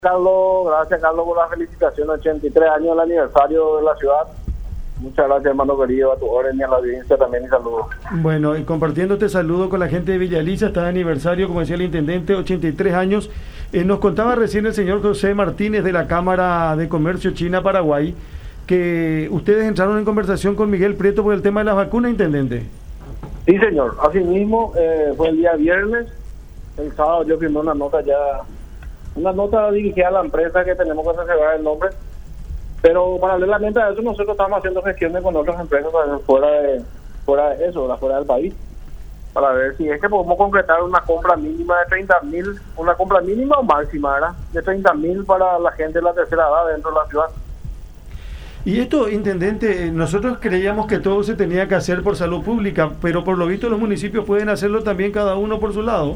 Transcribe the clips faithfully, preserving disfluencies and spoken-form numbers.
Carlos, gracias Carlos por la felicitación, ochenta y tres años del aniversario de la ciudad. Muchas gracias, hermano querido, a tu orden y a la audiencia también, y saludos. Bueno, y compartiendo este saludo con la gente de Villa Elisa, está de aniversario, como decía el intendente, ochenta y tres años. Eh, nos contaba recién el señor José Martínez de la Cámara de Comercio China-Paraguay que ustedes entraron en conversación con Miguel Prieto por el tema de las vacunas, intendente. Sí, señor. Asimismo, eh, fue el día viernes, el sábado yo firmé una nota ya, una nota dirigida a la empresa que tenemos que reservar el nombre, pero paralelamente a eso nosotros estamos haciendo gestiones con otras empresas fuera de fuera de eso, fuera del país, para ver si es que podemos concretar una compra mínima de treinta mil, una compra mínima o máxima, ¿verdad? De treinta mil para la gente de la tercera edad dentro de la ciudad. Y esto, intendente, nosotros creíamos que todo se tenía que hacer por salud pública, pero por lo visto los municipios pueden hacerlo también cada uno por su lado.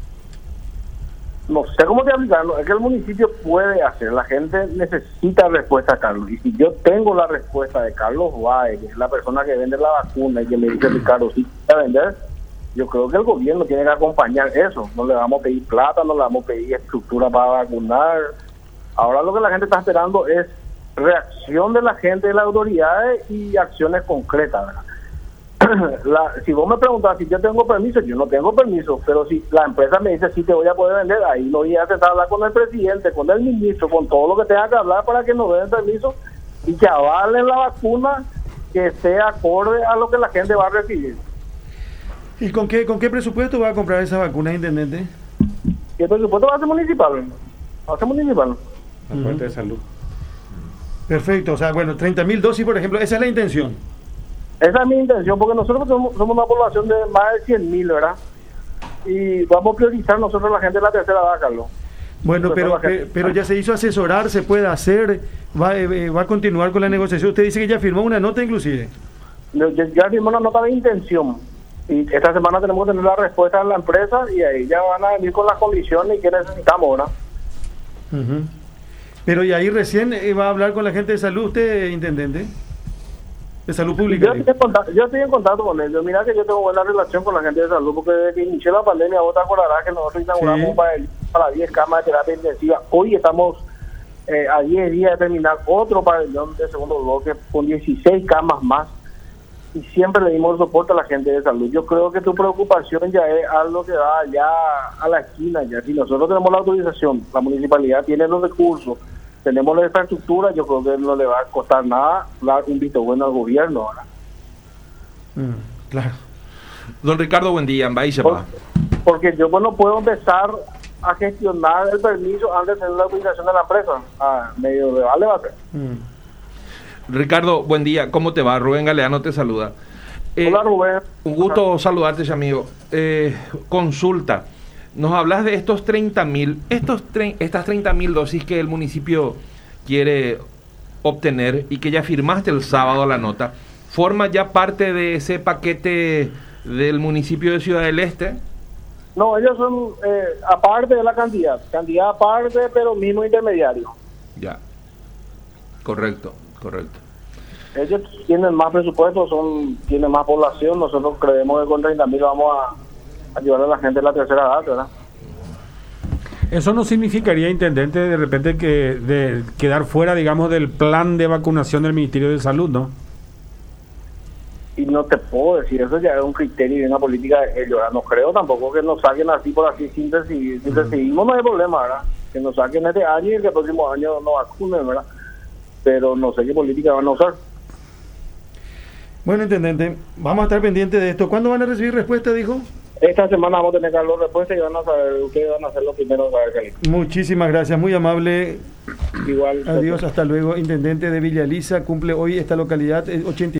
No sé cómo te aplicarlo, es que el municipio puede hacer, la gente necesita respuesta, Carlos, y si yo tengo la respuesta de Carlos Valle, que es la persona que vende la vacuna y que me dice, Ricardo, si quiere vender, yo creo que el gobierno tiene que acompañar eso, no le vamos a pedir plata, no le vamos a pedir estructura para vacunar. Ahora lo que la gente está esperando es reacción de la gente, de las autoridades y acciones concretas, ¿verdad? La, si vos me preguntas si yo tengo permiso, yo no tengo permiso, pero si la empresa me dice si te voy a poder vender, ahí lo voy a intentar hablar con el presidente, con el ministro, con todo lo que tenga que hablar para que nos den permiso y que avalen la vacuna que esté acorde a lo que la gente va a recibir. ¿Y con qué con qué presupuesto va a comprar esa vacuna, intendente? Y el presupuesto va a ser municipal, va a ser municipal. La fuente de salud. Perfecto, o sea, bueno, treinta mil dosis, por ejemplo, esa es la intención. Esa es mi intención, porque nosotros somos, somos una población de más de cien mil, ¿verdad? Y vamos a priorizar nosotros la gente de la tercera edad, Carlos. Bueno, pero, pero, pero ya se hizo asesorar, se puede hacer, va, eh, va a continuar con la negociación. Usted dice que ya firmó una nota inclusive. Yo, yo ya firmó una nota de intención. Y esta semana tenemos que tener la respuesta de la empresa y ahí ya van a venir con las condiciones y qué necesitamos, ¿verdad? Uh-huh. Pero y ahí recién eh, va a hablar con la gente de salud usted, intendente. De salud pública. Yo estoy, en contacto, yo estoy en contacto con ellos. Mira que yo tengo buena relación con la gente de salud, porque desde que inició la pandemia, vos te acordarás que nosotros inauguramos sí. para, el, para diez camas de terapia intensiva. Hoy estamos eh, a diez días de terminar otro pabellón de segundo bloque con dieciséis camas más. Y siempre le dimos soporte a la gente de salud. Yo creo que tu preocupación ya es algo que va ya a la esquina. Ya si nosotros tenemos la autorización, la municipalidad tiene los recursos, tenemos la infraestructura, yo creo que no le va a costar nada dar un visto bueno al gobierno ahora. Mm, claro. Don Ricardo, buen día. Por, porque yo no puedo empezar a gestionar el permiso antes de tener la autorización de la empresa. Ah, medio de vale va a ser. Mm. Ricardo, buen día. ¿Cómo te va? Rubén Galeano te saluda. Eh, Hola, Rubén. Un gusto Hola. saludarte, amigo. Eh, consulta. Nos hablas de estos treinta mil, estos tre- estas treinta mil dosis que el municipio quiere obtener y que ya firmaste el sábado la nota. ¿Forma ya parte de ese paquete del municipio de Ciudad del Este? No, ellos son eh, aparte de la cantidad, cantidad aparte, pero mismo intermediario. Ya, correcto, correcto. Ellos tienen más presupuesto, son tienen más población, nosotros creemos que con treinta mil vamos a ayudar a la gente de la tercera edad, ¿verdad? Eso no significaría, intendente, de repente que de quedar fuera, digamos, del plan de vacunación del Ministerio de Salud, ¿no? Y no te puedo decir, eso ya es un criterio y una política de ellos, ¿verdad? No creo tampoco que nos saquen así por así sin decidir. Si decidimos no hay problema, ¿verdad? Que nos saquen este año y que el próximo año nos vacunen, ¿verdad? Pero no sé qué política van a usar. Bueno, intendente, vamos a estar pendientes de esto. ¿Cuándo van a recibir respuesta, dijo? Esta semana vamos a tener Carlos respuesta y van a saber, ustedes van a ser los primeros a ver qué. Muchísimas gracias, muy amable. Igual. Adiós, hasta luego. Intendente de Villa Elisa, cumple hoy esta localidad ochenta